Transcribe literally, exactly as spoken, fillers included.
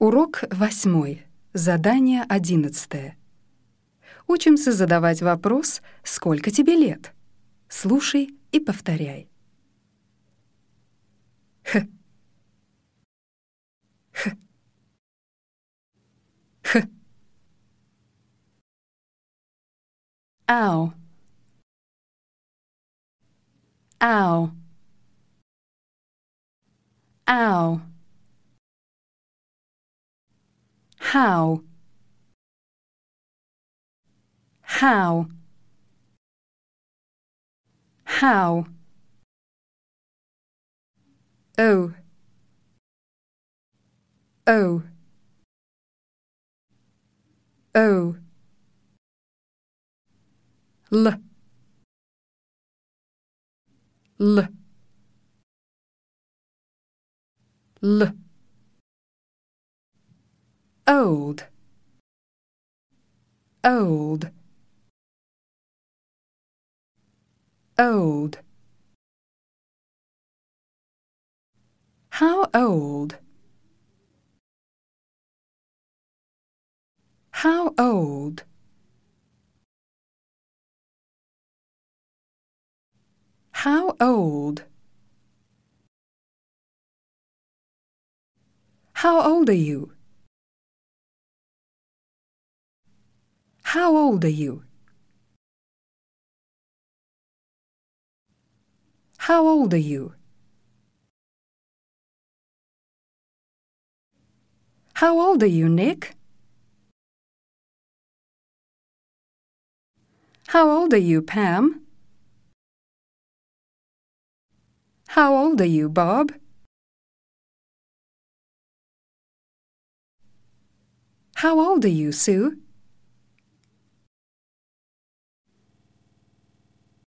Урок восьмой. Задание одиннадцатое. Учимся задавать вопрос «Сколько тебе лет?». Слушай и повторяй. Х. Х. Х. Ау. Ау. Ау. How. How. How. Oh. Oh. Oh. L. L. L. Old. Old. Old. How old? How old? How old? How old are you? How old are you? How old are you? How old are you, Nick? How old are you, Pam? How old are you, Bob? How old are you, Sue?